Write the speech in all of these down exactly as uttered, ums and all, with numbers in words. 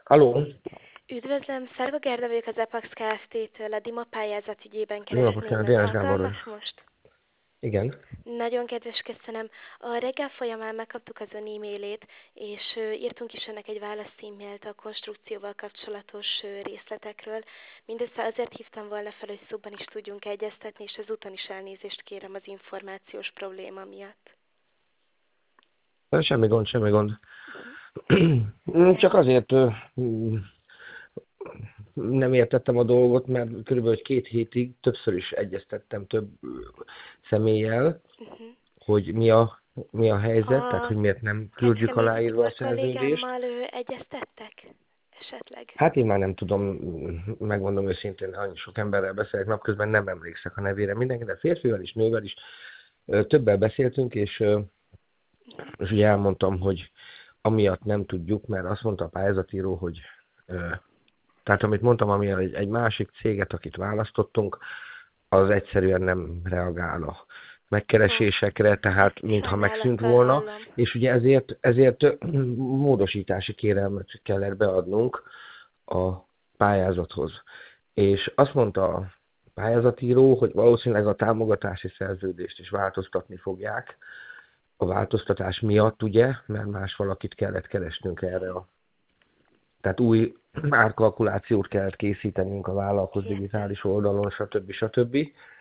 Aló, Üdvözlöm, Szarva Gerda vagyok az Apax Kft-től, a Dima pályázat ügyében jó napot keresném kívánok, Ön. Dénes Gábor vagyok. Alkalmas most? Igen. Nagyon kedves, köszönöm. A reggel folyamán megkaptuk az Ön e-mailét, és ö, írtunk is Önnek egy válasz-e-mailt a konstrukcióval kapcsolatos ö, részletekről. Mindössze azért hívtam volna fel, hogy szóban is tudjunk egyeztetni, és ezúton is elnézést kérem az információs probléma miatt. Semmi gond, semmi gond. Uh-huh. Csak azért ö, mm, nem értettem a dolgot, mert körülbelül két hétig többször is egyeztettem több ö, személlyel, Uh-huh. hogy mi a, mi a helyzet, tehát A hogy miért nem küldjük Kecskeméti aláírva a Tibor szerződést. kollégámmal ö, egyeztettek? Esetleg? Hát én már nem tudom, megmondom őszintén, annyi sok emberrel beszélek, napközben nem emlékszek a nevére mindenki, de férfivel is, nővel is ö, többel beszéltünk, és, ö, és ugye elmondtam, hogy amiatt nem tudjuk, mert azt mondta a pályázatíró, hogy ö, tehát amit mondtam, ami egy, egy másik céget, akit választottunk, az egyszerűen nem reagál a megkeresésekre, tehát mintha megszűnt Sajnálattal volna, hallom. és ugye ezért, ezért ö, módosítási kérelmet kellett beadnunk a pályázathoz. És azt mondta a pályázatíró, hogy valószínűleg a támogatási szerződést is változtatni fogják, a változtatás miatt, ugye, mert más valakit kellett keresnünk erre a... Tehát új árkalkulációt kellett készítenünk a vállalkozó digitális oldalon, stb. stb.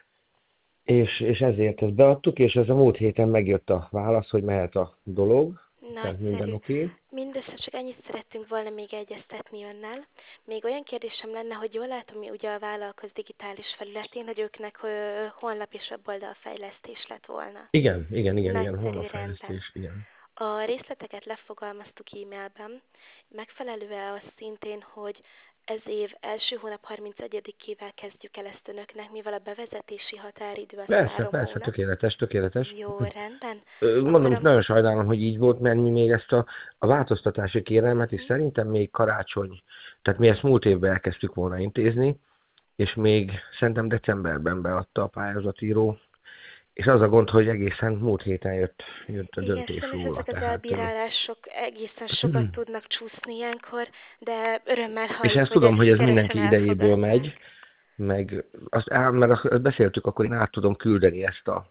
És, és ezért ezt beadtuk, és ez a múlt héten megjött a válasz, hogy mehet a dolog, tehát minden Nagyszerű. oké. Okay. Mindössze csak ennyit szerettünk volna még egyeztetni önnel. Még olyan kérdésem lenne, hogy jól látom, hogy ugye a vállalkozó digitális felületén, hogy őknek ö, honlap és weboldalfejlesztés lett volna. Igen, igen, igen, igen, Nagyszerű, rendben. honlapfejlesztés, igen. A részleteket lefogalmaztuk e-mailben. Megfelelő-e az szintén, hogy ez év első hónap harmincegyedikével kezdjük el ezt önöknek, mivel a bevezetési határidő az Persze, három persze, hónap. tökéletes, tökéletes. Jó, rendben. Ö, Akkor Mondom, a... nagyon sajnálom, hogy így volt, mert mi még ezt a, a változtatási kérelmet is Mhm. szerintem még karácsony, tehát mi ezt múlt évben elkezdtük volna intézni, és még szerintem decemberben beadta a pályázatíró, és az a gond, hogy egészen múlt héten jött, jött a Igen, döntés sajnos róla, ezek az tehát... ö, elbírálások egészen sokat tudnak csúszni ilyenkor, de örömmel És halljuk, ezt hogy tudom, ezt hogy ez sikeresen mindenki idejéből megy, elfogadták. meg azt, á, mert azt beszéltük, akkor én át tudom küldeni ezt a,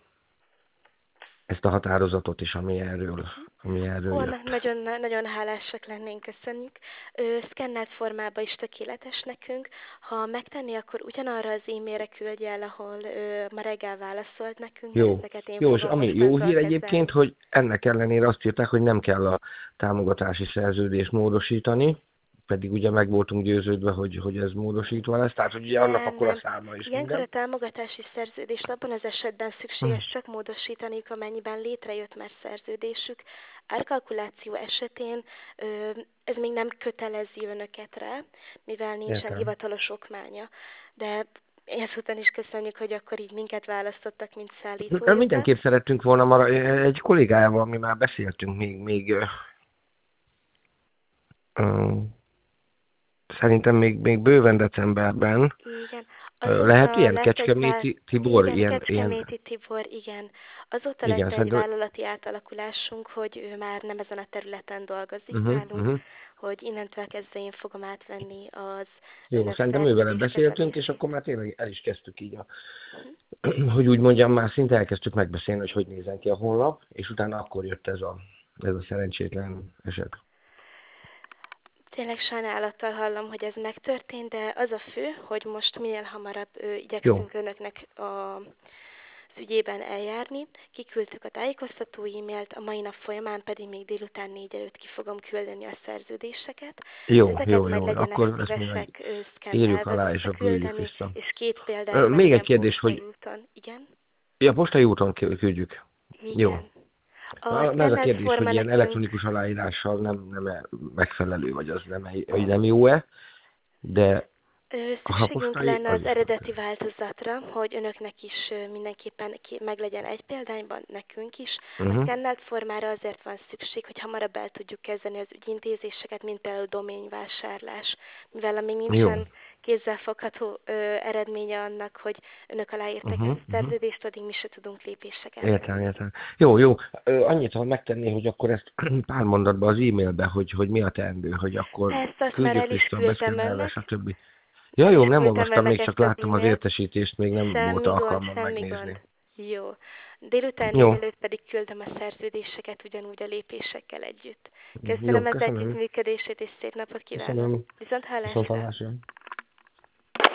ezt a határozatot is, ami erről, ami erről Ó, na- jött. nagyon, nagyon hálásak lennénk, köszönjük. Ö, szkennelt formában is tökéletes nekünk. Ha megtenni, akkor ugyanarra az e-mailre küldje el, ahol ö, ma reggel válaszolt nekünk, mert Jó. ezeket én Jó, és fogom ami jó mostantól hír egyébként, kezelni. hogy ennek ellenére azt írták, hogy nem kell a támogatási szerződést módosítani, pedig ugye meg voltunk győződve, hogy, hogy ez módosítva lesz, tehát hogy ugye annak Nem, akkor a nem. száma is Ilyenkor a minden. támogatási szerződést abban az esetben szükséges csak módosítaniuk, amennyiben létrejött már szerződésük. Árkalkuláció esetén ö, ez még nem kötelezi önöket rá, mivel nincsen Értem. hivatalos okmánya. De ezután is köszönjük, hogy akkor így minket választottak, mint szállítójukat. Mindenképp szerettünk volna, mara, egy kollégájával mi már beszéltünk még, még ö, ö, szerintem még, még bőven decemberben. Igen. Lehet Azóta ilyen lett egy vál... Kecskeméti Tibor, Igen, ilyen, ilyen, Kecskeméti Tibor, igen. Azóta igen, lett egy szerintem, vállalati átalakulásunk, hogy ő már nem ezen a területen dolgozik uh-huh, nálunk, uh-huh. hogy innentől kezdve én fogom átvenni az Jó, önök szerintem ővel szerződés beszéltünk, és kezelését. akkor már tényleg el is kezdtük így a, hogy úgy mondjam, már szinte elkezdtük megbeszélni, hogy hogy nézen ki a honlap, és utána akkor jött ez a, ez a szerencsétlen eset. Tényleg sajnálattal hallom, hogy ez megtörtént, de az a fő, hogy most minél hamarabb ö, Jó, igyekszünk önöknek a az ügyében eljárni. Kiküldtük a tájékoztató e-mailt, a mai nap folyamán pedig még délután négy előtt ki fogom küldeni a szerződéseket. jó, Ezeket jó, majd jó, legyenek akkor ezt mi meg szívesek ö, írjuk szkennelve alá, és akkor küldjük visszaküldeni, vissza. és két Ö, példát majd Még egy ilyen kérdés, postai hogy úton. Igen? ja, postai úton kü- küldjük. Jó. Igen. A Na, ez a szkennelt kérdés, hogy forma ilyen nekünk, elektronikus aláírással nem, nem -e megfelelő, vagy az nem, -e, hogy nem jó-e, de Ö, A Szükségünk hapostai lenne az az is eredeti tökéletes. változatra, hogy önöknek is ö, mindenképpen ki- meglegyen egy példányban, nekünk is. A Uh-huh. szkennelt formára azért van szükség, hogy hamarabb el tudjuk kezdeni az ügyintézéseket, mint például doményvásárlás, mivel amíg Jó. nincsen kézzelfogható ö, eredménye annak, hogy önök aláírtak Uh-huh. egy Uh-huh. szerződést, addig mi se tudunk lépéseket Értem, tenni. értem. Jó, jó. Ö, Annyit, ha megtenné, hogy akkor ezt pár mondatban az e-mailbe, hogy, hogy mi a teendő, hogy akkor Persze, azt már küldjük el is vissza a küldtem beszkennelve, önnek, stb. Ja, el jó, is nem küldtem olvastam, még önnek csak ezt az láttam az e-mailt. értesítést, még nem volt Semmi gond, alkalmam semmi gond. megnézni. Jó. Délután négy Jó, előtt pedig küldöm a szerződéseket ugyanúgy a lépésekkel együtt. jó, Köszönöm az köszönöm. együttműködését, és szép napot kívánok. Köszönöm. Viszont Viszont hallásra! hallásra.